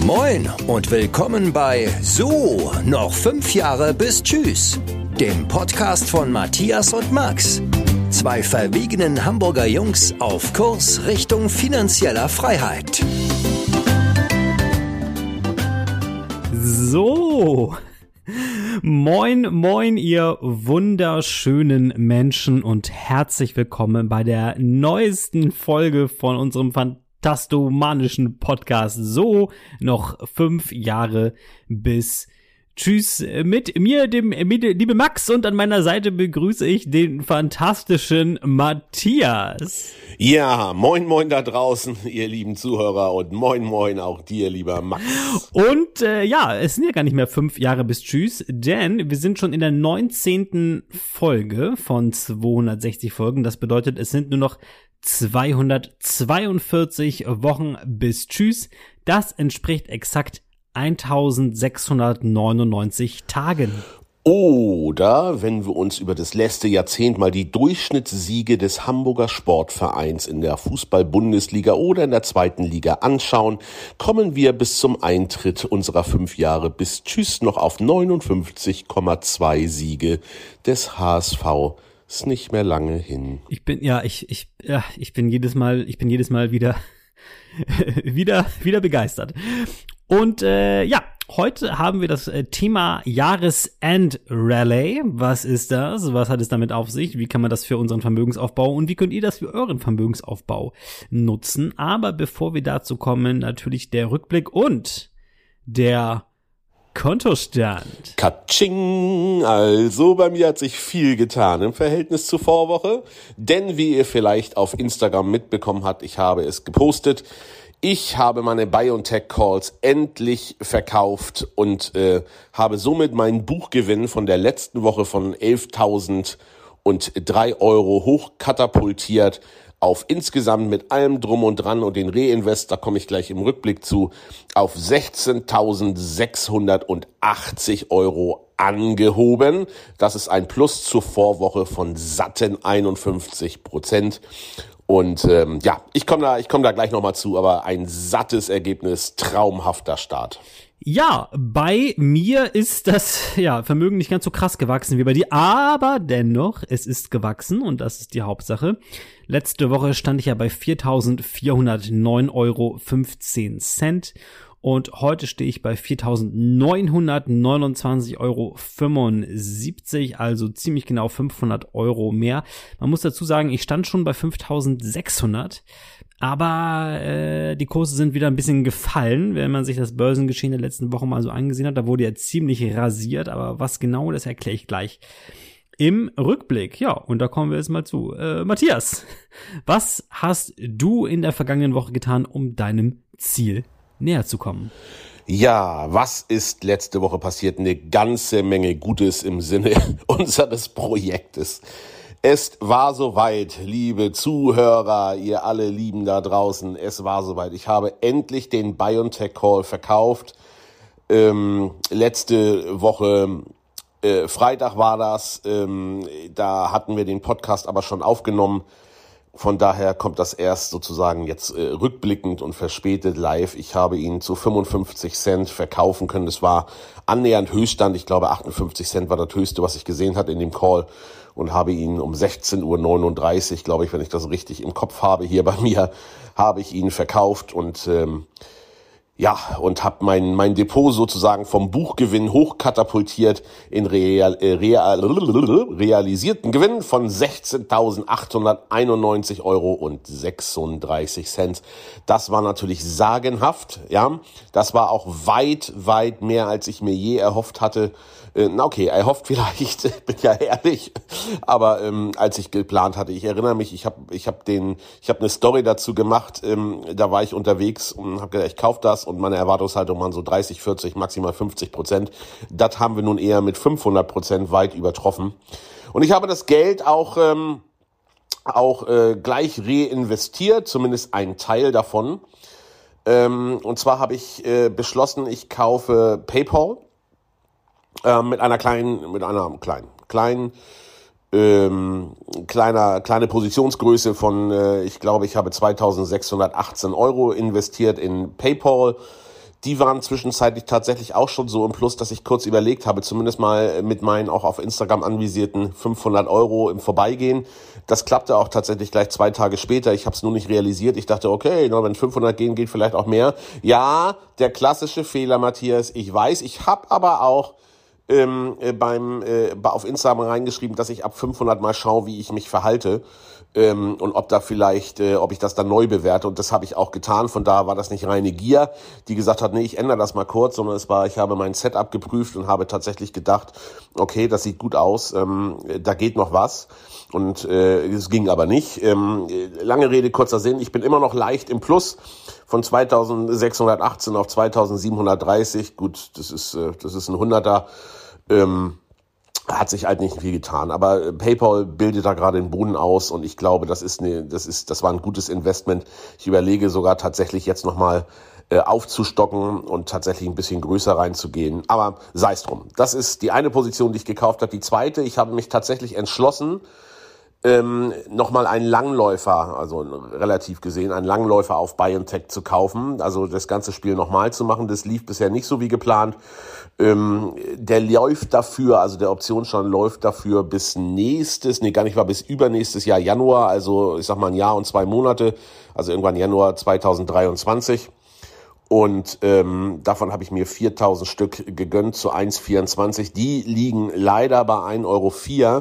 Moin und willkommen bei So, noch 5 Jahre bis Tschüss, dem Podcast von Matthias und Max. Zwei verwegenen Hamburger Jungs auf Kurs Richtung finanzieller Freiheit. So, moin, ihr wunderschönen Menschen und herzlich willkommen bei der neuesten Folge von unserem fantastomanischen Podcast. So, noch 5 Jahre bis Tschüss mit mir, dem liebe Max, und an meiner Seite begrüße ich den fantastischen Matthias. Ja, moin da draußen, ihr lieben Zuhörer, und moin auch dir, lieber Max. Und es sind ja gar nicht mehr 5 Jahre bis Tschüss, denn wir sind schon in der 19. Folge von 260 Folgen. Das bedeutet, es sind nur noch 242 Wochen bis Tschüss. Das entspricht exakt 1699 Tagen. Oder wenn wir uns über das letzte Jahrzehnt mal die Durchschnittssiege des Hamburger Sportvereins in der Fußball-Bundesliga oder in der 2. Liga anschauen, kommen wir bis zum Eintritt unserer 5 Jahre bis Tschüss noch auf 59,2 Siege des HSV. Ist nicht mehr lange hin. Ich bin jedes Mal wieder wieder begeistert. Und heute haben wir das Thema Jahresend-Rallye. Was ist das? Was hat es damit auf sich? Wie kann man das für unseren Vermögensaufbau und wie könnt ihr das für euren Vermögensaufbau nutzen? Aber bevor wir dazu kommen, natürlich der Rückblick und der Kontostand. Katsching! Also bei mir hat sich viel getan im Verhältnis zur Vorwoche, denn wie ihr vielleicht auf Instagram mitbekommen habt, ich habe es gepostet, ich habe meine BioNTech-Calls endlich verkauft und habe somit meinen Buchgewinn von der letzten Woche von 11.003 Euro hochkatapultiert auf insgesamt mit allem Drum und Dran und den Reinvest, da komme ich gleich im Rückblick zu, auf 16.680 Euro angehoben. Das ist ein Plus zur Vorwoche von satten 51%. Und ich komme da gleich nochmal zu, aber ein sattes Ergebnis, traumhafter Start. Ja, bei mir ist das Vermögen nicht ganz so krass gewachsen wie bei dir, aber dennoch, es ist gewachsen und das ist die Hauptsache. Letzte Woche stand ich ja bei 4.409,15 Euro und heute stehe ich bei 4.929,75 Euro, also ziemlich genau 500 Euro mehr. Man muss dazu sagen, ich stand schon bei 5.600, aber die Kurse sind wieder ein bisschen gefallen, wenn man sich das Börsengeschehen der letzten Woche mal so angesehen hat. Da wurde ja ziemlich rasiert, aber was genau, das erkläre ich gleich im Rückblick. Ja, und da kommen wir jetzt mal zu. Matthias, was hast du in der vergangenen Woche getan, um deinem Ziel näher zu kommen? Ja, was ist letzte Woche passiert? Eine ganze Menge Gutes im Sinne unseres Projektes. Es war soweit, liebe Zuhörer, ihr alle Lieben da draußen, es war soweit. Ich habe endlich den BioNTech-Call verkauft. Letzte Woche, Freitag war das, da hatten wir den Podcast aber schon aufgenommen. Von daher kommt das erst sozusagen jetzt rückblickend und verspätet live. Ich habe ihn zu 55 Cent verkaufen können. Das war annähernd Höchststand. Ich glaube 58 Cent war das Höchste, was ich gesehen hatte in dem Call. Und habe ihn um 16.39 Uhr, glaube ich, wenn ich das richtig im Kopf habe, hier bei mir, habe ich ihn verkauft und und habe mein Depot sozusagen vom Buchgewinn hochkatapultiert in realisierten Gewinn von 16.891,36 Euro. Das war natürlich sagenhaft, ja. Das war auch weit mehr, als ich mir je erhofft hatte. Erhofft vielleicht, bin ja ehrlich, aber als ich geplant hatte, ich erinnere mich, ich habe eine Story dazu gemacht, da war ich unterwegs und habe gedacht, ich kaufe das und meine Erwartungshaltung waren so 30, 40, maximal 50%. Das haben wir nun eher mit 500% weit übertroffen. Und ich habe das Geld auch gleich reinvestiert, zumindest einen Teil davon. Und zwar habe ich beschlossen, ich kaufe PayPal mit einer kleine Positionsgröße von, ich glaube, ich habe 2.618 Euro investiert in PayPal. die waren zwischenzeitlich tatsächlich auch schon so im Plus, dass ich kurz überlegt habe, zumindest mal mit meinen auch auf Instagram anvisierten 500 € im Vorbeigehen. Das klappte auch tatsächlich gleich 2 Tage später. Ich habe es nur nicht realisiert. Ich dachte, okay, wenn 500 gehen, geht vielleicht auch mehr. Ja, der klassische Fehler, Matthias. Ich weiß, ich habe aber auch auf Instagram reingeschrieben, dass ich ab 500 mal schaue, wie ich mich verhalte und ob ich das dann neu bewerte, und das habe ich auch getan. Von daher war das nicht reine Gier, die gesagt hat, nee, ich ändere das mal kurz, sondern ich habe mein Setup geprüft und habe tatsächlich gedacht, okay, das sieht gut aus, da geht noch was, und es ging aber nicht. Lange Rede, kurzer Sinn, ich bin immer noch leicht im Plus von 2618 auf 2730, gut, das ist ein Hunderter. Hat sich halt nicht viel getan, aber PayPal bildet da gerade den Boden aus, und ich glaube, das war ein gutes Investment. Ich überlege sogar tatsächlich jetzt nochmal aufzustocken und tatsächlich ein bisschen größer reinzugehen, aber sei es drum. Das ist die eine Position, die ich gekauft habe. Die zweite, ich habe mich tatsächlich entschlossen, nochmal einen Langläufer, also relativ gesehen, einen Langläufer auf BioNTech zu kaufen, also das ganze Spiel nochmal zu machen. Das lief bisher nicht so wie geplant. Der läuft dafür, also der Optionsschein läuft dafür bis bis übernächstes Jahr Januar, also ich sag mal 1 Jahr und 2 Monate, also irgendwann Januar 2023. Und davon habe ich mir 4.000 Stück gegönnt zu 1,24. Die liegen leider bei 1,04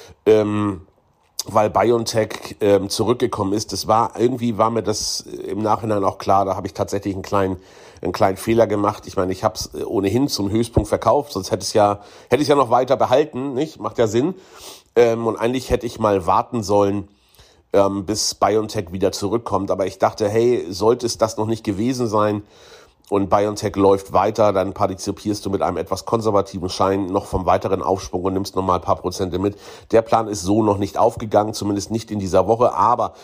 €. Weil BioNTech zurückgekommen ist. War mir das im Nachhinein auch klar, da habe ich tatsächlich einen kleinen Fehler gemacht. Ich meine, ich habe es ohnehin zum Höchstpunkt verkauft, sonst hätte ich ja noch weiter behalten, nicht? Macht ja Sinn. Und eigentlich hätte ich mal warten sollen, bis BioNTech wieder zurückkommt. Aber ich dachte, hey, sollte es das noch nicht gewesen sein und BioNTech läuft weiter, dann partizipierst du mit einem etwas konservativen Schein noch vom weiteren Aufschwung und nimmst nochmal ein paar Prozente mit. Der Plan ist so noch nicht aufgegangen, zumindest nicht in dieser Woche, aber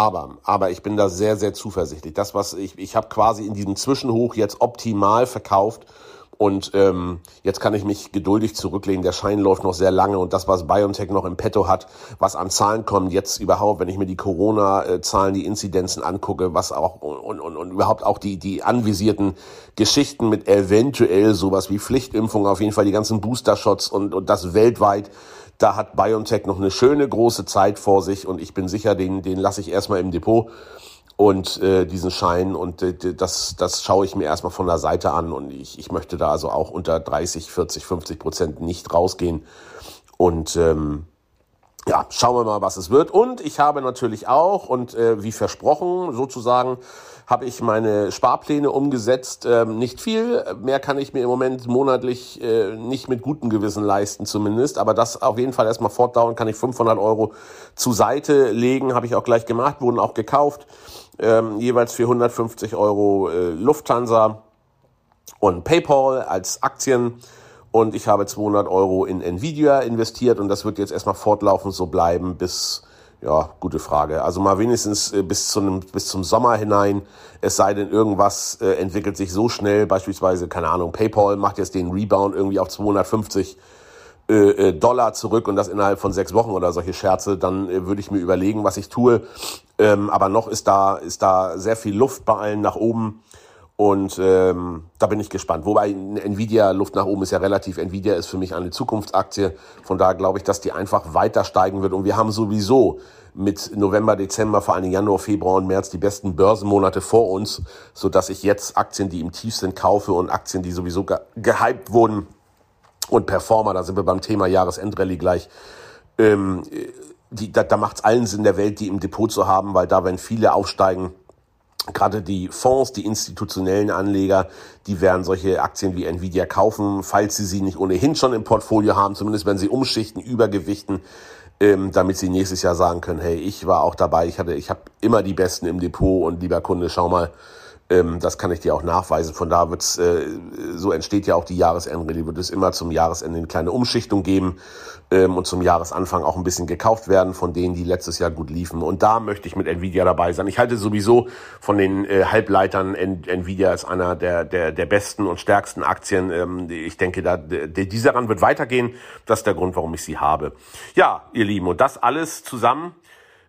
ich bin da sehr, sehr zuversichtlich. Ich habe quasi in diesem Zwischenhoch jetzt optimal verkauft. Und jetzt kann ich mich geduldig zurücklehnen. Der Schein läuft noch sehr lange, und das, was BioNTech noch im Petto hat, was an Zahlen kommt, jetzt überhaupt, wenn ich mir die Corona-Zahlen, die Inzidenzen angucke, was auch und überhaupt auch die anvisierten Geschichten mit eventuell sowas wie Pflichtimpfung, auf jeden Fall die ganzen Booster-Shots und das weltweit, da hat BioNTech noch eine schöne große Zeit vor sich, und ich bin sicher, den lasse ich erstmal im Depot. Und diesen Schein, und das schaue ich mir erstmal von der Seite an, und ich möchte da also auch unter 30, 40, 50% nicht rausgehen. Und schauen wir mal, was es wird. Und ich habe natürlich auch, und wie versprochen sozusagen, habe ich meine Sparpläne umgesetzt. Nicht viel, mehr kann ich mir im Moment monatlich nicht mit gutem Gewissen leisten zumindest. Aber das auf jeden Fall erstmal fortdauern, kann ich 500 € zur Seite legen, habe ich auch gleich gemacht, wurden auch gekauft. Jeweils für 150 € Lufthansa und PayPal als Aktien, und ich habe 200 € in Nvidia investiert, und das wird jetzt erstmal fortlaufend so bleiben bis, gute Frage, also mal wenigstens bis zum Sommer hinein, es sei denn irgendwas entwickelt sich so schnell, beispielsweise, keine Ahnung, PayPal macht jetzt den Rebound irgendwie auf 250 $, zurück, und das innerhalb von 6 Wochen oder solche Scherze, dann würde ich mir überlegen, was ich tue. Aber noch ist da sehr viel Luft bei allen nach oben, und da bin ich gespannt. Wobei Nvidia, Luft nach oben ist ja relativ. Nvidia ist für mich eine Zukunftsaktie, von daher glaube ich, dass die einfach weiter steigen wird, und wir haben sowieso mit November, Dezember, vor allem Januar, Februar und März die besten Börsenmonate vor uns, sodass ich jetzt Aktien, die im Tief sind, kaufe, und Aktien, die sowieso gehypt wurden, und Performer, da sind wir beim Thema Jahresendrallye gleich, da macht es allen Sinn der Welt, die im Depot zu haben, weil da, wenn viele aufsteigen, gerade die Fonds, die institutionellen Anleger, die werden solche Aktien wie Nvidia kaufen, falls sie nicht ohnehin schon im Portfolio haben, zumindest wenn sie umschichten, übergewichten, damit sie nächstes Jahr sagen können, hey, ich war auch dabei, ich habe immer die Besten im Depot, und lieber Kunde, schau mal, das kann ich dir auch nachweisen. Von da wird's, so entsteht ja auch die Jahresendrallye, wird es immer zum Jahresende eine kleine Umschichtung geben, und zum Jahresanfang auch ein bisschen gekauft werden von denen, die letztes Jahr gut liefen. Und da möchte ich mit Nvidia dabei sein. Ich halte sowieso von den Halbleitern, Nvidia ist einer der besten und stärksten Aktien. Ich denke, dieser Run wird weitergehen. Das ist der Grund, warum ich sie habe. Ja, ihr Lieben, und das alles zusammen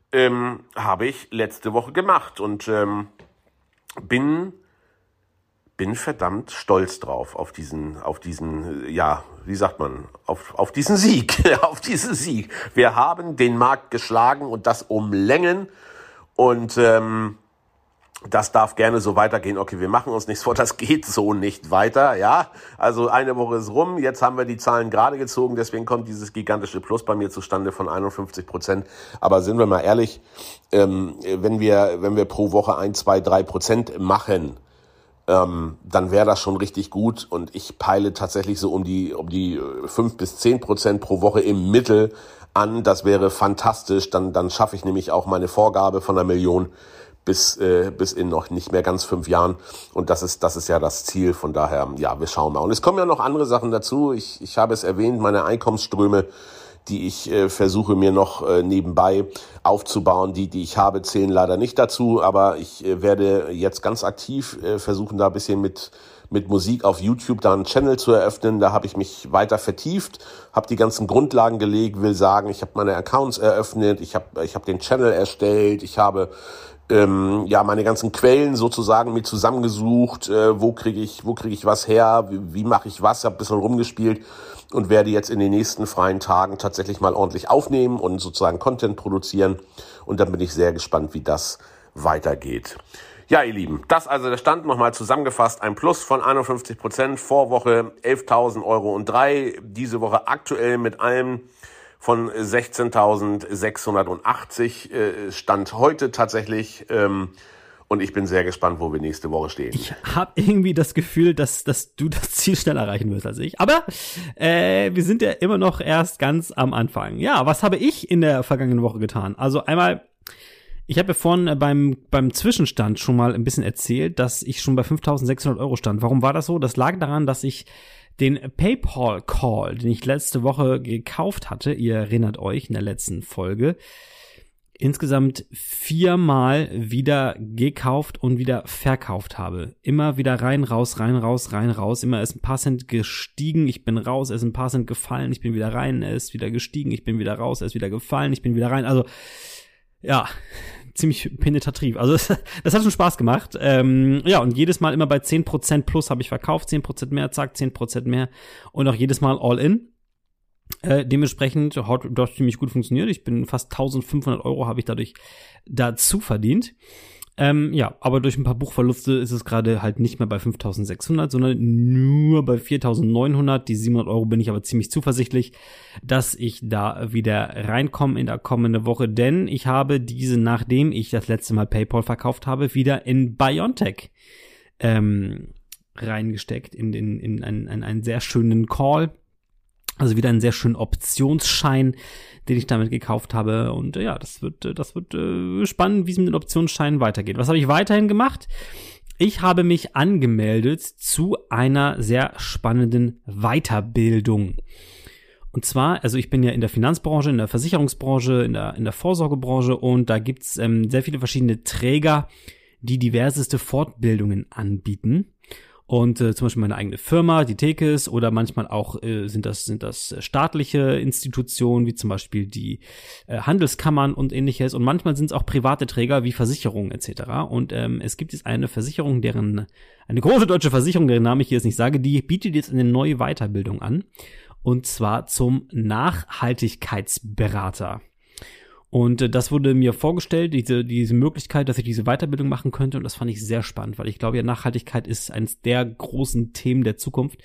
habe ich letzte Woche gemacht, und bin bin verdammt stolz drauf, auf diesen, ja, wie sagt man, auf diesen Sieg, auf diesen Sieg. Wir haben den Markt geschlagen und das um Längen und das darf gerne so weitergehen. Okay, wir machen uns nichts vor, das geht so nicht weiter, ja. Also eine Woche ist rum, jetzt haben wir die Zahlen gerade gezogen, deswegen kommt dieses gigantische Plus bei mir zustande von 51%. Aber sind wir mal ehrlich, wenn wir pro Woche 1, 2, 3% machen, dann wäre das schon richtig gut und ich peile tatsächlich so um die 5-10% pro Woche im Mittel an. Das wäre fantastisch, dann schaffe ich nämlich auch meine Vorgabe von 1 Million bis in noch nicht mehr ganz 5 Jahren und das ist ja das Ziel, von daher, ja, wir schauen mal. Und es kommen ja noch andere Sachen dazu, ich habe es erwähnt, meine Einkommensströme, die ich versuche mir noch nebenbei aufzubauen. Die ich habe, zählen leider nicht dazu, aber ich werde jetzt ganz aktiv versuchen, da ein bisschen mit Musik auf YouTube da einen Channel zu eröffnen. Da habe ich mich weiter vertieft, habe die ganzen Grundlagen gelegt, will sagen, ich habe meine Accounts eröffnet, ich habe den Channel erstellt, ich habe meine ganzen Quellen sozusagen mir zusammengesucht, wo kriege ich was her, wie mache ich was, habe ein bisschen rumgespielt und werde jetzt in den nächsten freien Tagen tatsächlich mal ordentlich aufnehmen und sozusagen Content produzieren und dann bin ich sehr gespannt, wie das weitergeht. Ja, ihr Lieben, das also der Stand nochmal zusammengefasst, ein Plus von 51%, Vorwoche 11.003, diese Woche aktuell mit allem von 16.680 Stand heute tatsächlich und ich bin sehr gespannt, wo wir nächste Woche stehen. Ich habe irgendwie das Gefühl, dass du das Ziel schneller erreichen wirst als ich. Aber wir sind ja immer noch erst ganz am Anfang. Ja, was habe ich in der vergangenen Woche getan? Also einmal, ich habe ja vorhin beim Zwischenstand schon mal ein bisschen erzählt, dass ich schon bei 5.600 € stand. Warum war das so? Das lag daran, dass ich den PayPal-Call, den ich letzte Woche gekauft hatte, ihr erinnert euch in der letzten Folge, insgesamt 4-mal wieder gekauft und wieder verkauft habe. Immer wieder rein, raus, rein, raus, rein, raus. Immer ist ein paar Cent gestiegen, ich bin raus, er ist ein paar Cent gefallen, ich bin wieder rein, er ist wieder gestiegen, ich bin wieder raus, er ist wieder gefallen, ich bin wieder rein. Also, ja, ziemlich penetrativ. Also das hat schon Spaß gemacht. Ja, und jedes Mal immer bei 10% plus habe ich verkauft, 10% mehr, zack, 10% mehr und auch jedes Mal all in. Dementsprechend hat das ziemlich gut funktioniert. Ich bin fast 1.500 € habe ich dadurch dazu verdient. Ja, aber durch ein paar Buchverluste ist es gerade halt nicht mehr bei 5.600, sondern nur bei 4.900. Die 700 € bin ich aber ziemlich zuversichtlich, dass ich da wieder reinkomme in der kommenden Woche, denn ich habe diese, nachdem ich das letzte Mal PayPal verkauft habe, wieder in BioNTech reingesteckt, in einen sehr schönen Call. Also wieder einen sehr schönen Optionsschein, den ich damit gekauft habe. Und ja, das wird spannend, wie es mit den Optionsscheinen weitergeht. Was habe ich weiterhin gemacht? Ich habe mich angemeldet zu einer sehr spannenden Weiterbildung. Und zwar, also ich bin ja in der Finanzbranche, in der Versicherungsbranche, in der Vorsorgebranche und da gibt's sehr viele verschiedene Träger, die diverseste Fortbildungen anbieten. Und zum Beispiel meine eigene Firma, die Tekes, oder manchmal auch sind das staatliche Institutionen, wie zum Beispiel die Handelskammern und ähnliches. Und manchmal sind es auch private Träger wie Versicherungen etc. Und es gibt jetzt eine Versicherung, eine große deutsche Versicherung, deren Namen ich hier jetzt nicht sage, die bietet jetzt eine neue Weiterbildung an. Und zwar zum Nachhaltigkeitsberater. Und das wurde mir vorgestellt, diese Möglichkeit, dass ich diese Weiterbildung machen könnte. Und das fand ich sehr spannend, weil ich glaube, ja, Nachhaltigkeit ist eines der großen Themen der Zukunft.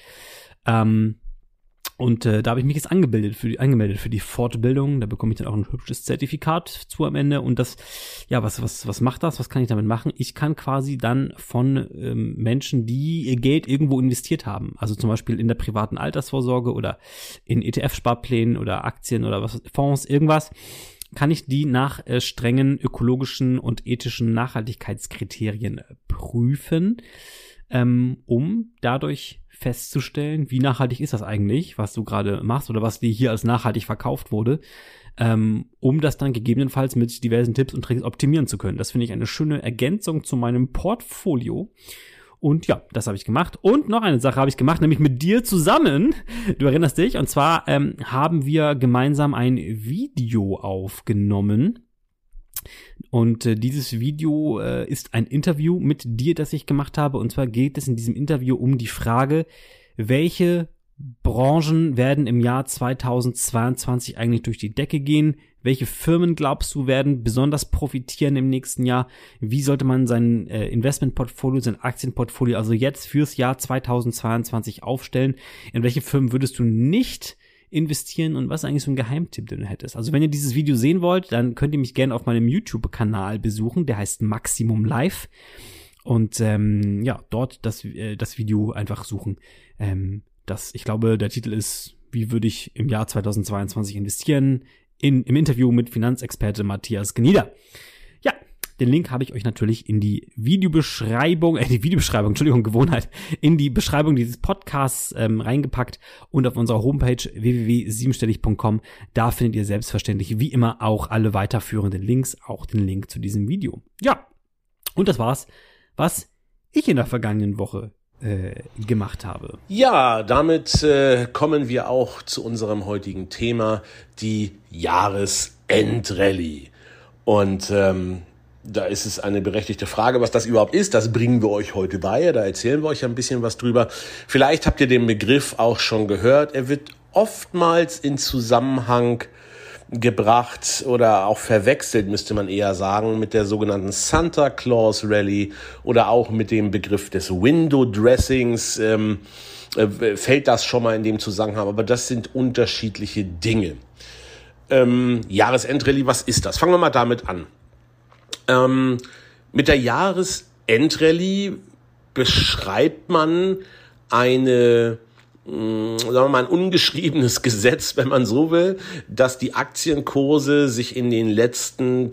Und da habe ich mich jetzt angemeldet für die Fortbildung. Da bekomme ich dann auch ein hübsches Zertifikat zu am Ende. Und das, ja, was macht das? Was kann ich damit machen? Ich kann quasi dann von Menschen, die ihr Geld irgendwo investiert haben, also zum Beispiel in der privaten Altersvorsorge oder in ETF-Sparplänen oder Aktien oder Fonds, irgendwas, kann ich die nach strengen ökologischen und ethischen Nachhaltigkeitskriterien prüfen, um dadurch festzustellen, wie nachhaltig ist das eigentlich, was du gerade machst oder was dir hier als nachhaltig verkauft wurde, um das dann gegebenenfalls mit diversen Tipps und Tricks optimieren zu können. Das finde ich eine schöne Ergänzung zu meinem Portfolio. Und ja, das habe ich gemacht. Und noch eine Sache habe ich gemacht, nämlich mit dir zusammen. Du erinnerst dich. Und zwar haben wir gemeinsam ein Video aufgenommen Und dieses Video ist ein Interview mit dir, das ich gemacht habe. Und zwar geht es in diesem Interview um die Frage, welche Branchen werden im Jahr 2022 eigentlich durch die Decke gehen? Welche Firmen, glaubst du, werden besonders profitieren im nächsten Jahr? Wie sollte man sein Investmentportfolio, sein Aktienportfolio also jetzt fürs Jahr 2022 aufstellen? In welche Firmen würdest du nicht investieren und was ist eigentlich so ein Geheimtipp, den du hättest? Also wenn ihr dieses Video sehen wollt, dann könnt ihr mich gerne auf meinem YouTube-Kanal besuchen, der heißt Maximum Live und dort das Video einfach suchen. Ich glaube, der Titel ist, wie würde ich im Jahr 2022 investieren? Im Interview mit Finanzexperte Matthias Gnieder. Ja, den Link habe ich euch natürlich in die Videobeschreibung, Gewohnheit, in die Beschreibung dieses Podcasts reingepackt und auf unserer Homepage www.siebenstellig.com. Da findet ihr selbstverständlich wie immer auch alle weiterführenden Links, auch den Link zu diesem Video. Ja, und das war's, was ich in der vergangenen Woche gemacht habe. Ja, damit kommen wir auch zu unserem heutigen Thema, die Jahresendrallye. Und da ist es eine berechtigte Frage, was das überhaupt ist. Das bringen wir euch heute bei. Da erzählen wir euch ein bisschen was drüber. Vielleicht habt ihr den Begriff auch schon gehört. Er wird oftmals in Zusammenhang gebracht oder auch verwechselt, müsste man eher sagen, mit der sogenannten Santa Claus Rally oder auch mit dem Begriff des Window Dressings. Fällt das schon mal in dem Zusammenhang, aber das sind unterschiedliche Dinge. Jahresendrallye, was ist das? Fangen wir mal damit an. Mit der Jahresendrallye beschreibt man ein ungeschriebenes Gesetz, wenn man so will, dass die Aktienkurse sich in den letzten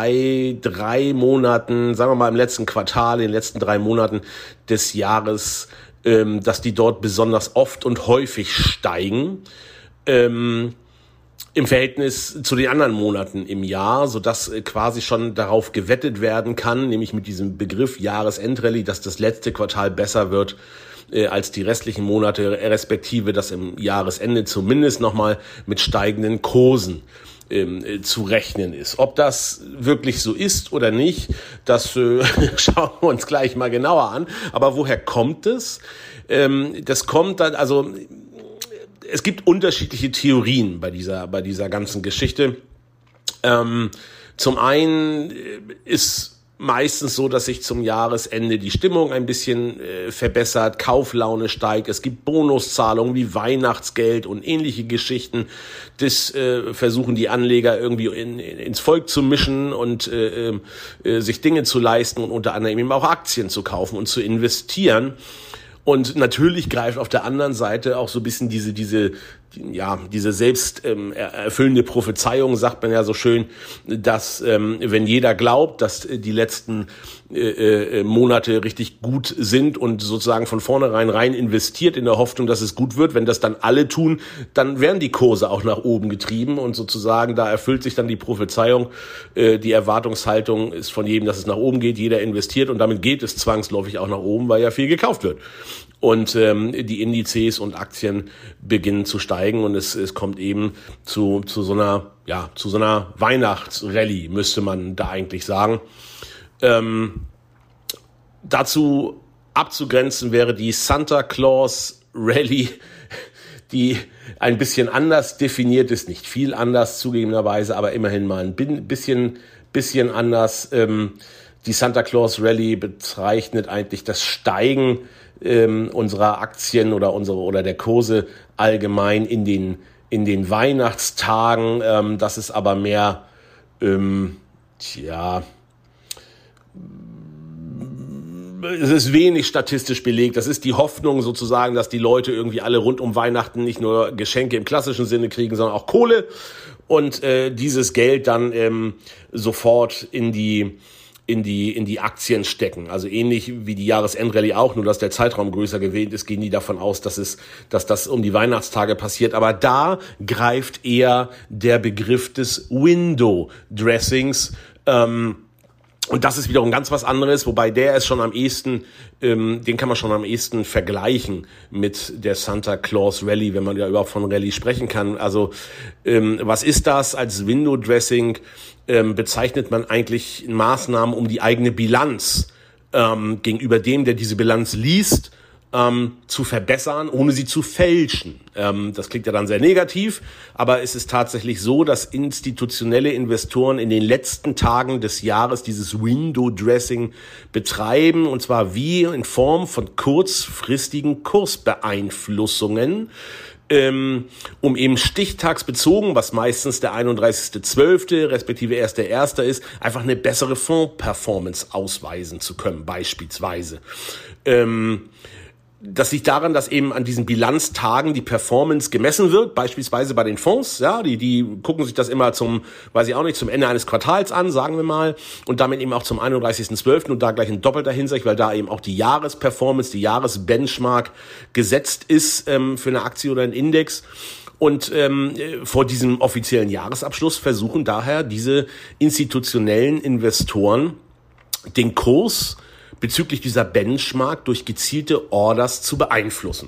2-3 Monaten, sagen wir mal im letzten Quartal, in den letzten 3 Monaten des Jahres, dass die dort besonders oft und häufig steigen, im Verhältnis zu den anderen Monaten im Jahr, sodass quasi schon darauf gewettet werden kann, nämlich mit diesem Begriff Jahresendrallye, dass das letzte Quartal besser wird als die restlichen Monate, respektive dass im Jahresende zumindest nochmal mit steigenden Kursen zu rechnen ist. Ob das wirklich so ist oder nicht, das schauen wir uns gleich mal genauer an. Aber woher kommt es? Das kommt dann, also es gibt unterschiedliche Theorien bei dieser ganzen Geschichte. Zum einen ist meistens so, dass sich zum Jahresende die Stimmung ein bisschen verbessert, Kauflaune steigt, es gibt Bonuszahlungen wie Weihnachtsgeld und ähnliche Geschichten. Das versuchen die Anleger irgendwie ins Volk zu mischen und sich Dinge zu leisten und unter anderem eben auch Aktien zu kaufen und zu investieren. Und natürlich greift auf der anderen Seite auch so ein bisschen diese selbst erfüllende Prophezeiung, sagt man ja so schön, dass wenn jeder glaubt, dass die letzten Monate richtig gut sind und sozusagen von vornherein rein investiert in der Hoffnung, dass es gut wird, wenn das dann alle tun, dann werden die Kurse auch nach oben getrieben und sozusagen da erfüllt sich dann die Prophezeiung, die Erwartungshaltung ist von jedem, dass es nach oben geht, jeder investiert und damit geht es zwangsläufig auch nach oben, weil ja viel gekauft wird. Und die Indizes und Aktien beginnen zu steigen und es kommt eben zu so einer Weihnachtsrallye, müsste man da eigentlich sagen. Dazu abzugrenzen wäre die Santa Claus Rallye, die ein bisschen anders definiert ist, nicht viel anders zugegebenerweise, aber immerhin mal ein bisschen anders. Die Santa Claus Rallye bezeichnet eigentlich das Steigen unserer Aktien oder der Kurse allgemein in den Weihnachtstagen. Das ist aber mehr, es ist wenig statistisch belegt. Das ist die Hoffnung sozusagen, dass die Leute irgendwie alle rund um Weihnachten nicht nur Geschenke im klassischen Sinne kriegen, sondern auch Kohle und dieses Geld dann sofort in die Aktien stecken. Also ähnlich wie die Jahresendrallye auch, nur dass der Zeitraum größer gewählt ist, gehen die davon aus, dass das um die Weihnachtstage passiert. Aber da greift eher der Begriff des Window Dressings Und das ist wiederum ganz was anderes, wobei der ist schon am ehesten, den kann man schon am ehesten vergleichen mit der Santa Claus Rally, wenn man ja überhaupt von Rally sprechen kann. Also was ist das? Als Window Dressing bezeichnet man eigentlich Maßnahmen, um die eigene Bilanz gegenüber dem, der diese Bilanz liest, zu verbessern, ohne sie zu fälschen. Das klingt ja dann sehr negativ, aber es ist tatsächlich so, dass institutionelle Investoren in den letzten Tagen des Jahres dieses Window-Dressing betreiben, und zwar wie in Form von kurzfristigen Kursbeeinflussungen, um eben stichtagsbezogen, was meistens der 31.12. respektive erst der 1. ist, einfach eine bessere Fonds-Performance ausweisen zu können, beispielsweise. Das liegt daran, dass eben an diesen Bilanztagen die Performance gemessen wird, beispielsweise bei den Fonds, ja, die gucken sich das immer zum Ende eines Quartals an, sagen wir mal, und damit eben auch zum 31.12. und da gleich in doppelter Hinsicht, weil da eben auch die Jahresperformance, die Jahresbenchmark gesetzt ist für eine Aktie oder einen Index. Und vor diesem offiziellen Jahresabschluss versuchen daher diese institutionellen Investoren den Kurs bezüglich dieser Benchmark durch gezielte Orders zu beeinflussen.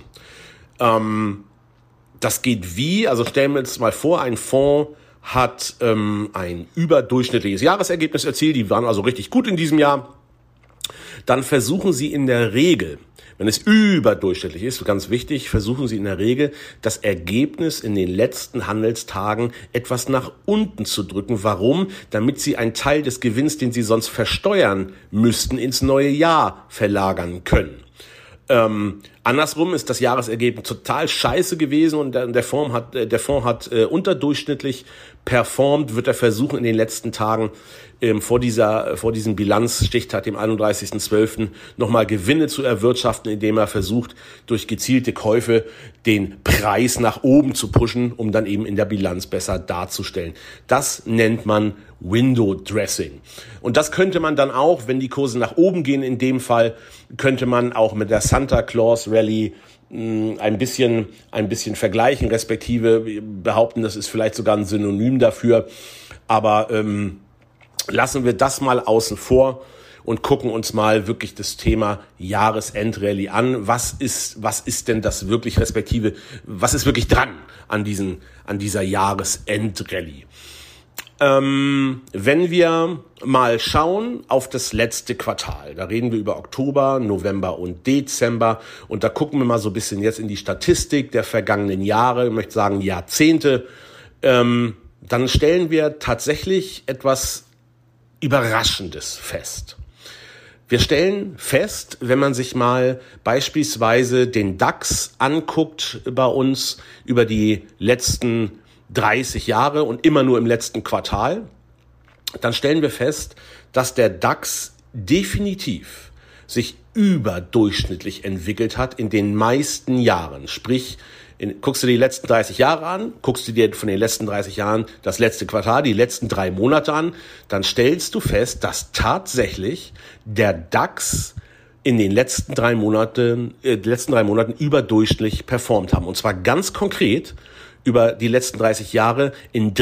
Das geht wie? Also stellen wir uns mal vor, ein Fonds hat ein überdurchschnittliches Jahresergebnis erzielt, die waren also richtig gut in diesem Jahr. Dann versuchen sie in der Regel, wenn es überdurchschnittlich ist, ganz wichtig, versuchen sie in der Regel, das Ergebnis in den letzten Handelstagen etwas nach unten zu drücken. Warum? Damit sie einen Teil des Gewinns, den sie sonst versteuern müssten, ins neue Jahr verlagern können. Andersrum ist das Jahresergebnis total scheiße gewesen und der Fonds hat unterdurchschnittlich performt, wird er versuchen in den letzten Tagen vor diesem Bilanzstichtag, dem 31.12. nochmal Gewinne zu erwirtschaften, indem er versucht, durch gezielte Käufe den Preis nach oben zu pushen, um dann eben in der Bilanz besser darzustellen. Das nennt man Window Dressing. Und das könnte man dann auch, wenn die Kurse nach oben gehen, in dem Fall, könnte man auch mit der Santa Claus Rally ein bisschen vergleichen, respektive behaupten, das ist vielleicht sogar ein Synonym dafür. Aber lassen wir das mal außen vor und gucken uns mal wirklich das Thema Jahresendrallye an. Was ist denn das wirklich, respektive was ist wirklich dran an dieser Jahresendrallye? Wenn wir mal schauen auf das letzte Quartal, da reden wir über Oktober, November und Dezember und da gucken wir mal so ein bisschen jetzt in die Statistik der vergangenen Jahre, ich möchte sagen Jahrzehnte, dann stellen wir tatsächlich etwas Überraschendes fest. Wir stellen fest, wenn man sich mal beispielsweise den DAX anguckt bei uns über die letzten 30 Jahre und immer nur im letzten Quartal, dann stellen wir fest, dass der DAX definitiv sich überdurchschnittlich entwickelt hat in den meisten Jahren. Sprich, guckst du dir die letzten 30 Jahre an, guckst du dir von den letzten 30 Jahren das letzte Quartal, die letzten 3 Monate an, dann stellst du fest, dass tatsächlich der DAX in den letzten 3 Monaten überdurchschnittlich performt haben. Und zwar ganz konkret über die letzten 30 Jahre in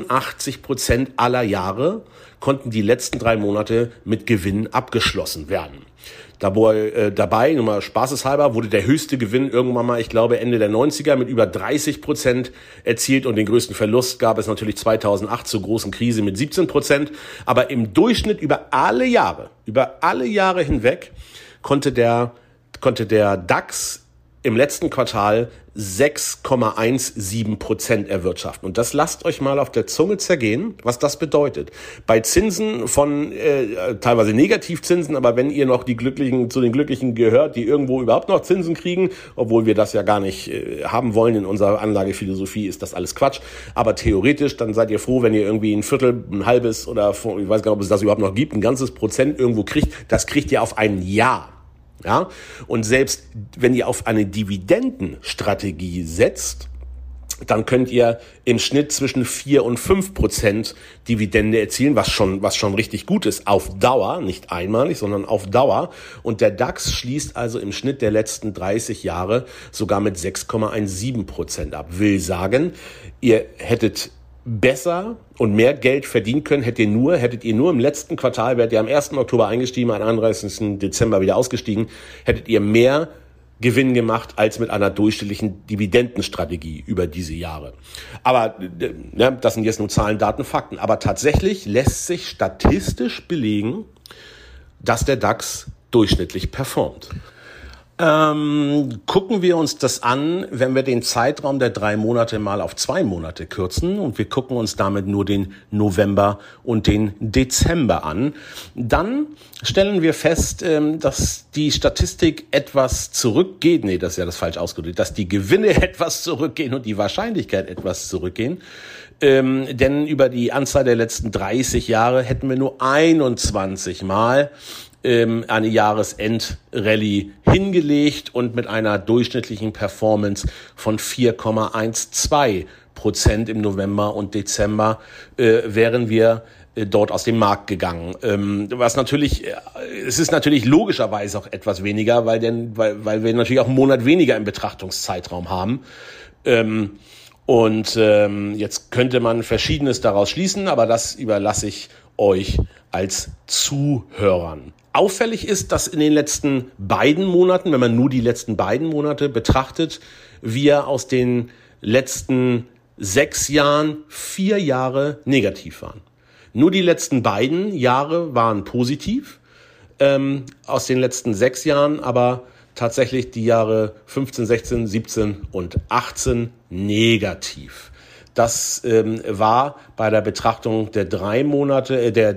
83% aller Jahre konnten die letzten 3 Monate mit Gewinn abgeschlossen werden. Dabei, nur mal spaßeshalber, wurde der höchste Gewinn irgendwann mal, ich glaube Ende der 90er mit über 30% erzielt und den größten Verlust gab es natürlich 2008 zur großen Krise mit 17%. Aber im Durchschnitt über alle Jahre hinweg konnte der DAX im letzten Quartal 6,17% erwirtschaften. Und das lasst euch mal auf der Zunge zergehen, was das bedeutet. Bei Zinsen von teilweise Negativzinsen, aber wenn ihr noch zu den Glücklichen gehört, die irgendwo überhaupt noch Zinsen kriegen, obwohl wir das ja gar nicht haben wollen in unserer Anlagephilosophie, ist das alles Quatsch. Aber theoretisch, dann seid ihr froh, wenn ihr irgendwie ein Viertel, ein halbes oder ich weiß gar nicht, ob es das überhaupt noch gibt, ein ganzes Prozent irgendwo kriegt. Das kriegt ihr auf ein Jahr. Ja, und selbst wenn ihr auf eine Dividendenstrategie setzt, dann könnt ihr im Schnitt zwischen 4 und 5% Dividende erzielen, was schon richtig gut ist, auf Dauer, nicht einmalig, sondern auf Dauer. Und der DAX schließt also im Schnitt der letzten 30 Jahre sogar mit 6,17% ab. Will sagen, ihr hättet besser und mehr Geld verdienen können, hättet ihr nur im letzten Quartal, wärt ihr am 1. Oktober eingestiegen, am 31. Dezember wieder ausgestiegen, hättet ihr mehr Gewinn gemacht als mit einer durchschnittlichen Dividendenstrategie über diese Jahre. Aber das sind jetzt nur Zahlen, Daten, Fakten. Aber tatsächlich lässt sich statistisch belegen, dass der DAX durchschnittlich performt. Gucken wir uns das an, wenn wir den Zeitraum der 3 Monate mal auf 2 Monate kürzen und wir gucken uns damit nur den November und den Dezember an, dann stellen wir fest, dass die Statistik etwas zurückgeht. Nee, das ist ja das falsch ausgedrückt, dass die Gewinne etwas zurückgehen und die Wahrscheinlichkeit etwas zurückgehen. Denn über die Anzahl der letzten 30 Jahre hätten wir nur 21 Mal eine Jahresendrallye hingelegt und mit einer durchschnittlichen Performance von 4,12% im November und Dezember wären wir dort aus dem Markt gegangen. Es ist natürlich logischerweise auch etwas weniger, weil wir natürlich auch einen Monat weniger im Betrachtungszeitraum haben. Jetzt könnte man Verschiedenes daraus schließen, aber das überlasse ich euch als Zuhörern. Auffällig ist, dass in den letzten beiden Monaten, wenn man nur die letzten beiden Monate betrachtet, wir aus den letzten 6 Jahren 4 Jahre negativ waren. Nur die letzten beiden Jahre waren positiv, aus den letzten 6 Jahren aber tatsächlich die Jahre 15, 16, 17 und 18 negativ. Das war bei der Betrachtung der 3 Monate, der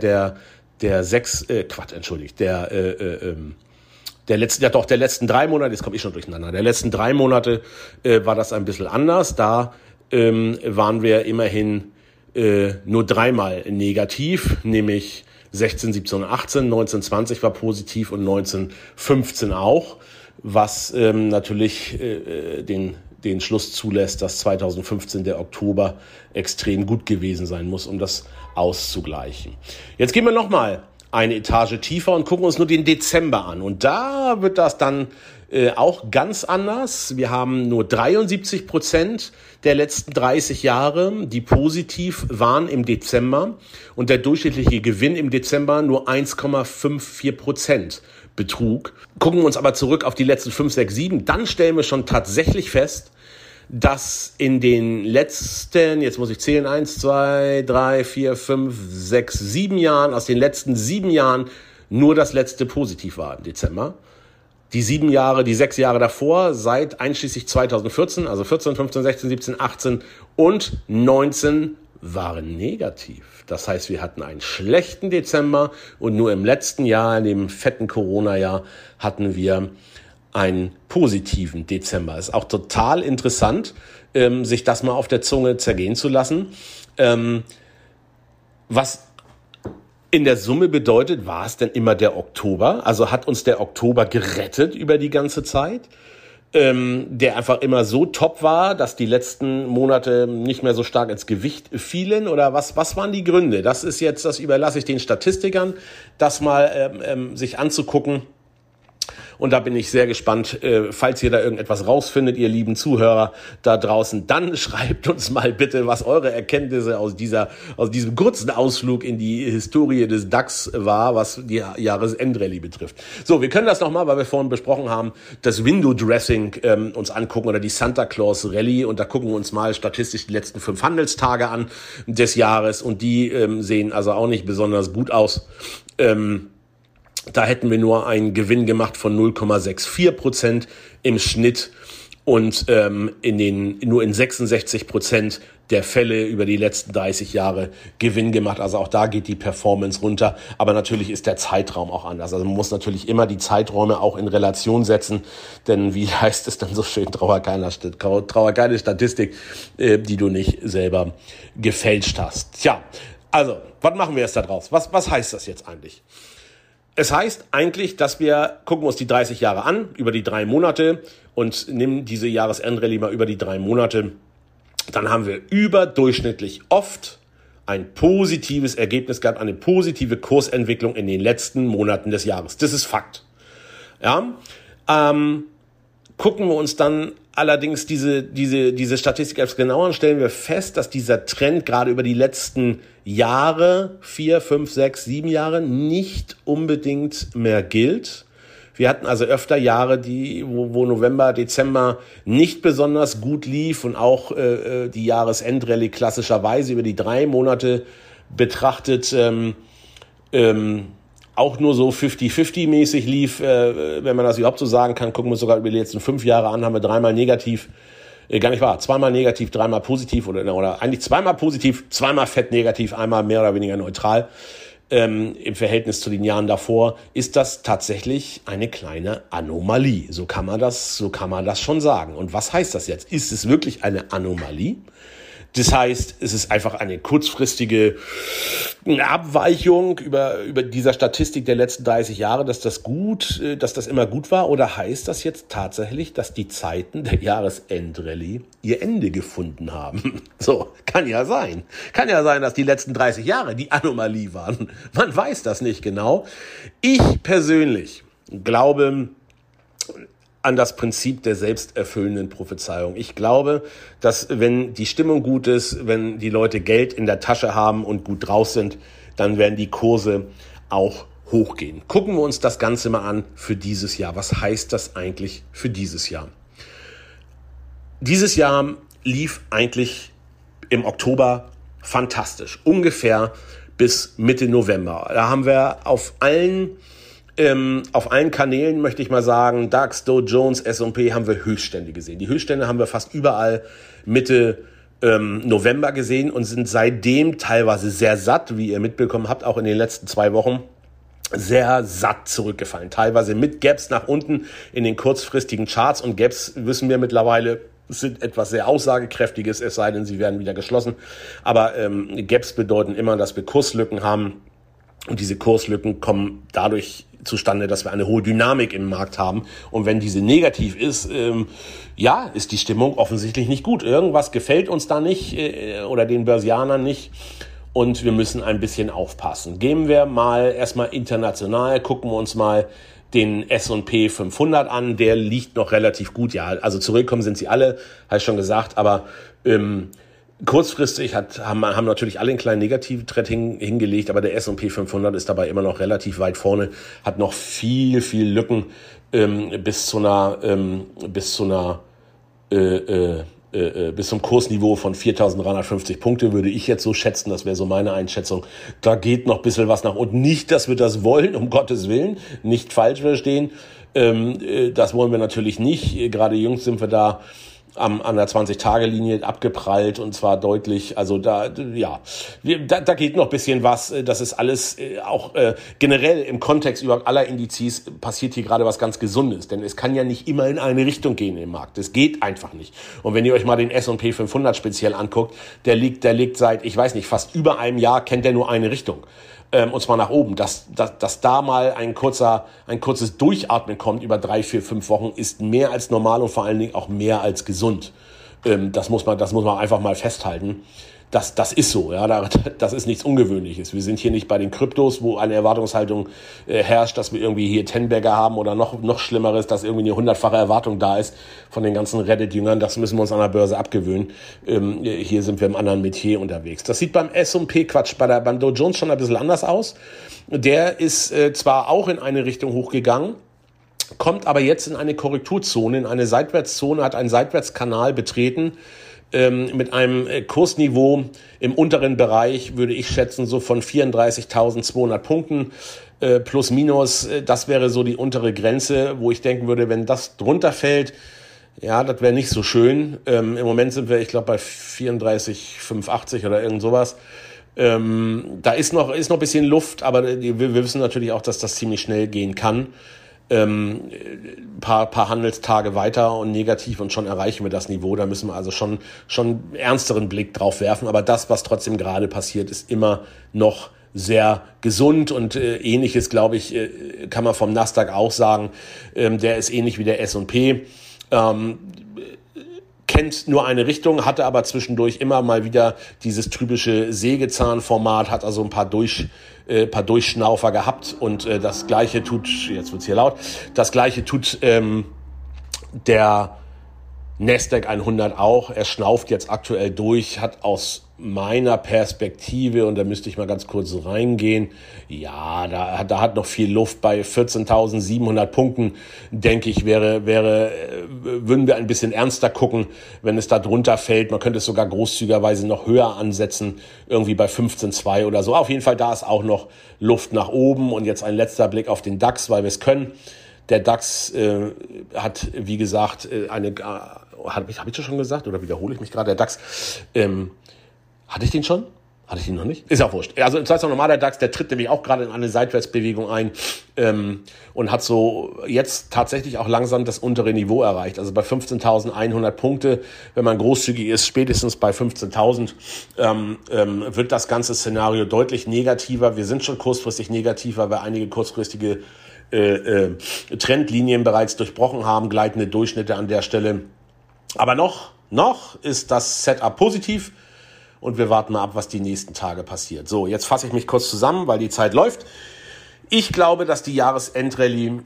letzten 3 Monate, jetzt komme ich schon durcheinander, der letzten 3 Monate war das ein bisschen anders. Da waren wir immerhin nur 3-mal negativ, nämlich 16, 17 und 18, 19, 20 war positiv und 19, 15 auch, was natürlich den Schluss zulässt, dass 2015 der Oktober extrem gut gewesen sein muss, um das auszugleichen. Jetzt gehen wir nochmal eine Etage tiefer und gucken uns nur den Dezember an. Und da wird das dann auch ganz anders. Wir haben nur 73% der letzten 30 Jahre, die positiv waren im Dezember. Und der durchschnittliche Gewinn im Dezember nur 1,54% betrug. Gucken wir uns aber zurück auf die letzten 5, 6, 7. Dann stellen wir schon tatsächlich fest, dass in den letzten, jetzt muss ich zählen, 1, 2, 3, 4, 5, 6, 7 Jahren, aus den letzten 7 Jahren nur das letzte positiv war im Dezember. Die 6 Jahre davor, seit einschließlich 2014, also 14, 15, 16, 17, 18 und 19 waren negativ. Das heißt, wir hatten einen schlechten Dezember und nur im letzten Jahr, in dem fetten Corona-Jahr, hatten wir einen positiven Dezember. Ist auch total interessant, sich das mal auf der Zunge zergehen zu lassen. Was in der Summe bedeutet, war es denn immer der Oktober? Also hat uns der Oktober gerettet über die ganze Zeit? Der einfach immer so top war, dass die letzten Monate nicht mehr so stark ins Gewicht fielen? Oder was waren die Gründe? Das überlasse ich den Statistikern, das mal sich anzugucken. Und da bin ich sehr gespannt, falls ihr da irgendetwas rausfindet, ihr lieben Zuhörer da draußen, dann schreibt uns mal bitte, was eure Erkenntnisse aus diesem kurzen Ausflug in die Historie des DAX war, was die Jahresendrallye betrifft. So, wir können das nochmal, weil wir vorhin besprochen haben, das Window Dressing uns angucken oder die Santa Claus Rallye, und da gucken wir uns mal statistisch die letzten 5 Handelstage an des Jahres, und die sehen also auch nicht besonders gut aus. Da hätten wir nur einen Gewinn gemacht von 0,64% im Schnitt und nur in 66% der Fälle über die letzten 30 Jahre Gewinn gemacht. Also auch da geht die Performance runter. Aber natürlich ist der Zeitraum auch anders. Also man muss natürlich immer die Zeiträume auch in Relation setzen. Denn wie heißt es dann so schön, trauer keine Statistik, die du nicht selber gefälscht hast. Tja, also, was machen wir jetzt da draus? Was heißt das jetzt eigentlich? Es heißt eigentlich, dass wir gucken uns die 30 Jahre an, über die 3 Monate, und nehmen diese Jahresendrallye mal über die 3 Monate. Dann haben wir überdurchschnittlich oft ein positives Ergebnis gehabt, eine positive Kursentwicklung in den letzten Monaten des Jahres. Das ist Fakt. Ja. Gucken wir uns dann allerdings diese Statistik etwas genauer an, stellen wir fest, dass dieser Trend gerade über die letzten Jahre, 4, 5, 6, 7 Jahre, nicht unbedingt mehr gilt. Wir hatten also öfter Jahre, wo November, Dezember nicht besonders gut lief und auch die Jahresendrallye klassischerweise über die 3 Monate betrachtet auch nur so 50-50-mäßig lief, wenn man das überhaupt so sagen kann. Gucken wir uns sogar über die letzten 5 Jahre an, haben wir 3-mal negativ, gar nicht wahr, 2-mal negativ, 3-mal positiv oder eigentlich 2-mal positiv, 2-mal fett negativ, einmal mehr oder weniger neutral. Im Verhältnis zu den Jahren davor ist das tatsächlich eine kleine Anomalie. So kann man das schon sagen. Und was heißt das jetzt? Ist es wirklich eine Anomalie? Das heißt, es ist einfach eine kurzfristige Abweichung über dieser Statistik der letzten 30 Jahre, dass das immer gut war? Oder heißt das jetzt tatsächlich, dass die Zeiten der Jahresendrallye ihr Ende gefunden haben? So, kann ja sein. Kann ja sein, dass die letzten 30 Jahre die Anomalie waren. Man weiß das nicht genau. Ich persönlich glaube an das Prinzip der selbsterfüllenden Prophezeiung. Ich glaube, dass wenn die Stimmung gut ist, wenn die Leute Geld in der Tasche haben und gut drauf sind, dann werden die Kurse auch hochgehen. Gucken wir uns das Ganze mal an für dieses Jahr. Was heißt das eigentlich für dieses Jahr? Dieses Jahr lief eigentlich im Oktober fantastisch. Ungefähr bis Mitte November. Da haben wir auf allen Kanälen, möchte ich mal sagen, DAX, Dow Jones, S&P, haben wir Höchststände gesehen. Die Höchststände haben wir fast überall Mitte November gesehen und sind seitdem teilweise sehr satt, wie ihr mitbekommen habt, auch in den letzten 2 Wochen, sehr satt zurückgefallen. Teilweise mit Gaps nach unten in den kurzfristigen Charts. Und Gaps, wissen wir mittlerweile, sind etwas sehr Aussagekräftiges, es sei denn, sie werden wieder geschlossen. Aber Gaps bedeuten immer, dass wir Kurslücken haben. Und diese Kurslücken kommen dadurch zustande, dass wir eine hohe Dynamik im Markt haben. Und wenn diese negativ ist, ist die Stimmung offensichtlich nicht gut. Irgendwas gefällt uns da nicht oder den Börsianern nicht. Und wir müssen ein bisschen aufpassen. Gehen wir mal erstmal international, gucken wir uns mal den S&P 500 an. Der liegt noch relativ gut. Ja, also zurückkommen sind sie alle, habe ich schon gesagt, aber kurzfristig haben natürlich alle einen kleinen negativen Trend hingelegt, aber der S&P 500 ist dabei immer noch relativ weit vorne, hat noch viel Lücken bis zum Kursniveau von 4.350 Punkte, würde ich jetzt so schätzen, das wäre so meine Einschätzung. Da geht noch ein bisschen was nach unten. Nicht, dass wir das wollen, um Gottes Willen, nicht falsch verstehen. Das wollen wir natürlich nicht. Gerade jüngst sind wir da an der 20-Tage-Linie abgeprallt und zwar deutlich, also da geht noch ein bisschen was, das ist alles auch generell im Kontext überhaupt aller Indizes passiert hier gerade was ganz Gesundes, denn es kann ja nicht immer in eine Richtung gehen im Markt, das geht einfach nicht. Und wenn ihr euch mal den S&P 500 speziell anguckt, der liegt seit, ich weiß nicht, fast über einem Jahr, kennt der nur eine Richtung. Und zwar nach oben. Dass da mal ein kurzes Durchatmen kommt über 3, 4, 5 Wochen, ist mehr als normal und vor allen Dingen auch mehr als gesund. Das muss man einfach mal festhalten. Das ist so, ja, das ist nichts Ungewöhnliches. Wir sind hier nicht bei den Kryptos, wo eine Erwartungshaltung herrscht, dass wir irgendwie hier Tenbagger haben oder noch Schlimmeres, dass irgendwie eine 100-fache Erwartung da ist von den ganzen Reddit-Jüngern. Das müssen wir uns an der Börse abgewöhnen. Hier sind wir im anderen Metier unterwegs. Das sieht beim S&P, beim Dow Jones schon ein bisschen anders aus. Der ist zwar auch in eine Richtung hochgegangen, kommt aber jetzt in eine Korrekturzone, in eine Seitwärtszone, hat einen Seitwärtskanal betreten, mit einem Kursniveau im unteren Bereich, würde ich schätzen, so von 34.200 Punkten plus minus. Das wäre so die untere Grenze, wo ich denken würde, wenn das drunter fällt, ja, das wäre nicht so schön. Im Moment sind wir, ich glaube, bei 34,85 oder irgend sowas. Da ist noch ein bisschen Luft, aber wir wissen natürlich auch, dass das ziemlich schnell gehen kann. Paar Handelstage weiter und negativ und schon erreichen wir das Niveau. Da müssen wir also schon ernsteren Blick drauf werfen. Aber das, was trotzdem gerade passiert, ist immer noch sehr gesund und ähnliches, glaube ich, kann man vom Nasdaq auch sagen. Der ist ähnlich wie der S&P. Kennt nur eine Richtung, hatte aber zwischendurch immer mal wieder dieses typische Sägezahnformat, hat also ein paar Durchschnaufer gehabt und das Gleiche tut, jetzt wird's hier laut, das Gleiche tut Der Nasdaq 100 auch. Er schnauft jetzt aktuell durch, hat aus meiner Perspektive, und da müsste ich mal ganz kurz reingehen, ja, da hat noch viel Luft. Bei 14.700 Punkten, denke ich, würden wir ein bisschen ernster gucken, wenn es da drunter fällt. Man könnte es sogar großzügigerweise noch höher ansetzen, irgendwie bei 15,2 oder so. Auf jeden Fall, da ist auch noch Luft nach oben. Und jetzt ein letzter Blick auf den DAX, weil wir es können. Der DAX hat, wie gesagt, habe ich das schon gesagt oder wiederhole ich mich gerade? Der DAX, hatte ich den schon? Hatte ich den noch nicht? Ist auch wurscht. Also das heißt, ein normaler DAX, der tritt nämlich auch gerade in eine Seitwärtsbewegung ein und hat so jetzt tatsächlich auch langsam das untere Niveau erreicht. Also bei 15.100 Punkte, wenn man großzügig ist, spätestens bei 15.000 wird das ganze Szenario deutlich negativer. Wir sind schon kurzfristig negativer, weil einige kurzfristige Trendlinien bereits durchbrochen haben, gleitende Durchschnitte an der Stelle. Aber noch ist das Setup positiv und wir warten mal ab, was die nächsten Tage passiert. So, jetzt fasse ich mich kurz zusammen, weil die Zeit läuft. Ich glaube, dass die Jahresendrallye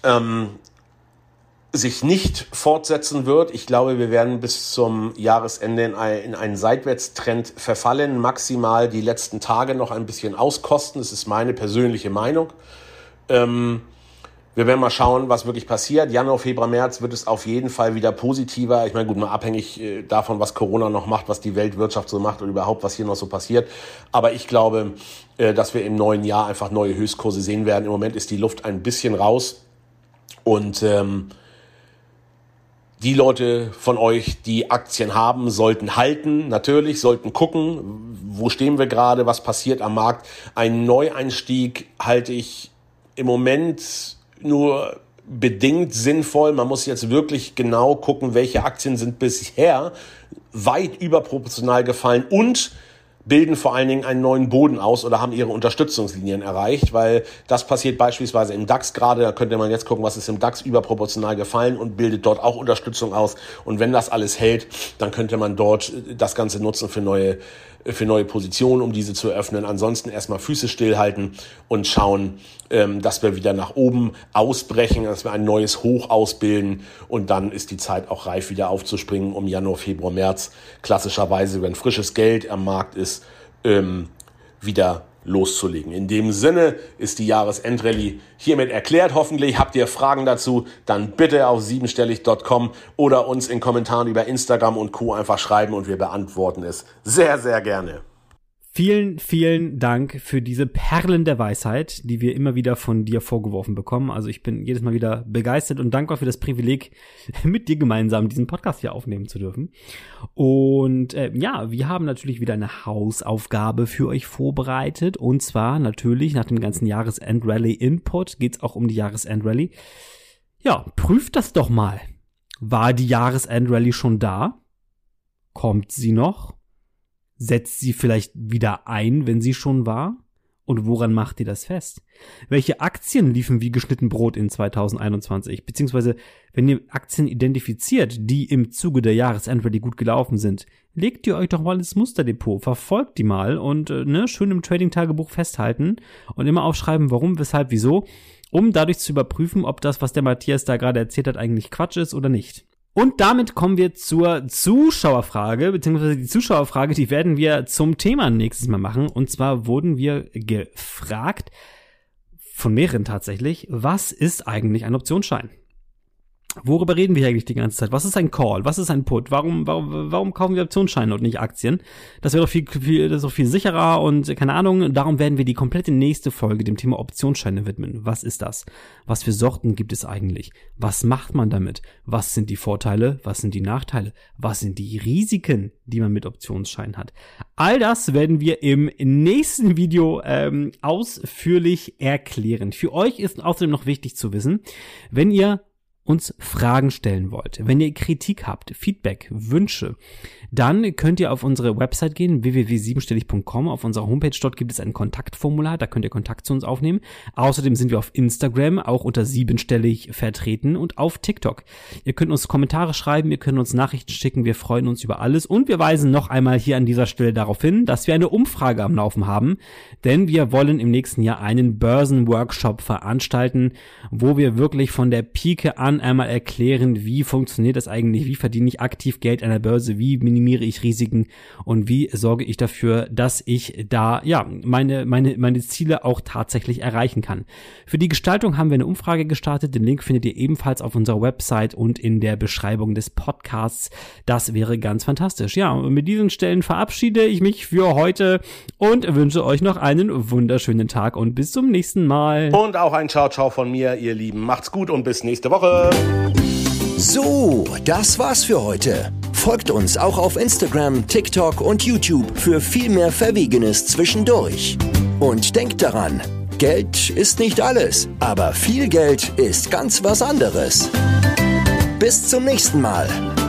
sich nicht fortsetzen wird. Ich glaube, wir werden bis zum Jahresende in einen Seitwärtstrend verfallen, maximal die letzten Tage noch ein bisschen auskosten. Das ist meine persönliche Meinung. Wir werden mal schauen, was wirklich passiert. Januar, Februar, März wird es auf jeden Fall wieder positiver. Ich meine, gut, mal abhängig davon, was Corona noch macht, was die Weltwirtschaft so macht und überhaupt, was hier noch so passiert. Aber ich glaube, dass wir im neuen Jahr einfach neue Höchstkurse sehen werden. Im Moment ist die Luft ein bisschen raus. Und die Leute von euch, die Aktien haben, sollten halten, natürlich, sollten gucken, wo stehen wir gerade, was passiert am Markt. Einen Neueinstieg halte ich im Moment nur bedingt sinnvoll. Man muss jetzt wirklich genau gucken, welche Aktien sind bisher weit überproportional gefallen und bilden vor allen Dingen einen neuen Boden aus oder haben ihre Unterstützungslinien erreicht, weil das passiert beispielsweise im DAX gerade. Da könnte man jetzt gucken, was ist im DAX überproportional gefallen und bildet dort auch Unterstützung aus. Und wenn das alles hält, dann könnte man dort das Ganze nutzen für neue Positionen, um diese zu eröffnen. Ansonsten erstmal Füße stillhalten und schauen, dass wir wieder nach oben ausbrechen, dass wir ein neues Hoch ausbilden und dann ist die Zeit auch reif, wieder aufzuspringen, um Januar, Februar, März klassischerweise, wenn frisches Geld am Markt ist, wieder loszulegen. In dem Sinne ist die Jahresendrallye hiermit erklärt. Hoffentlich habt ihr Fragen dazu, dann bitte auf siebenstellig.com oder uns in Kommentaren über Instagram und Co. einfach schreiben und wir beantworten es sehr, sehr gerne. Vielen, vielen Dank für diese Perlen der Weisheit, die wir immer wieder von dir vorgeworfen bekommen. Also ich bin jedes Mal wieder begeistert und dankbar für das Privileg, mit dir gemeinsam diesen Podcast hier aufnehmen zu dürfen. Und wir haben natürlich wieder eine Hausaufgabe für euch vorbereitet. Und zwar natürlich nach dem ganzen Jahresendrallye-Input geht's auch um die Jahresendrallye. Ja, prüft das doch mal. War die Jahresendrallye schon da? Kommt sie noch? Setzt sie vielleicht wieder ein, wenn sie schon war? Und woran macht ihr das fest? Welche Aktien liefen wie geschnitten Brot in 2021? Beziehungsweise, wenn ihr Aktien identifiziert, die im Zuge der Jahresendrallye gut gelaufen sind, legt ihr euch doch mal ins Musterdepot, verfolgt die mal und schön im Trading-Tagebuch festhalten und immer aufschreiben, warum, weshalb, wieso, um dadurch zu überprüfen, ob das, was der Matthias da gerade erzählt hat, eigentlich Quatsch ist oder nicht. Und damit kommen wir zur Zuschauerfrage, beziehungsweise die Zuschauerfrage, die werden wir zum Thema nächstes Mal machen. Und zwar wurden wir gefragt, von mehreren tatsächlich, was ist eigentlich ein Optionsschein? Worüber reden wir eigentlich die ganze Zeit? Was ist ein Call? Was ist ein Put? Warum kaufen wir Optionsscheine und nicht Aktien? Das wäre doch das ist doch viel sicherer und keine Ahnung. Darum werden wir die komplette nächste Folge dem Thema Optionsscheine widmen. Was ist das? Was für Sorten gibt es eigentlich? Was macht man damit? Was sind die Vorteile? Was sind die Nachteile? Was sind die Risiken, die man mit Optionsscheinen hat? All das werden wir im nächsten Video ausführlich erklären. Für euch ist außerdem noch wichtig zu wissen, wenn ihr uns Fragen stellen wollt, wenn ihr Kritik habt, Feedback, Wünsche, dann könnt ihr auf unsere Website gehen, www.siebenstellig.com. Auf unserer Homepage dort gibt es ein Kontaktformular, da könnt ihr Kontakt zu uns aufnehmen. Außerdem sind wir auf Instagram auch unter siebenstellig vertreten und auf TikTok. Ihr könnt uns Kommentare schreiben, ihr könnt uns Nachrichten schicken, wir freuen uns über alles und wir weisen noch einmal hier an dieser Stelle darauf hin, dass wir eine Umfrage am Laufen haben, denn wir wollen im nächsten Jahr einen Börsenworkshop veranstalten, wo wir wirklich von der Pike an dann einmal erklären, wie funktioniert das eigentlich, wie verdiene ich aktiv Geld an der Börse, wie minimiere ich Risiken und wie sorge ich dafür, dass ich da meine Ziele auch tatsächlich erreichen kann. Für die Gestaltung haben wir eine Umfrage gestartet, den Link findet ihr ebenfalls auf unserer Website und in der Beschreibung des Podcasts. Das wäre ganz fantastisch. Ja, und mit diesen Stellen verabschiede ich mich für heute und wünsche euch noch einen wunderschönen Tag und bis zum nächsten Mal. Und auch ein Ciao von mir, ihr Lieben. Macht's gut und bis nächste Woche. So, das war's für heute. Folgt uns auch auf Instagram, TikTok und YouTube für viel mehr Verwegenes zwischendurch. Und denkt daran, Geld ist nicht alles, aber viel Geld ist ganz was anderes. Bis zum nächsten Mal.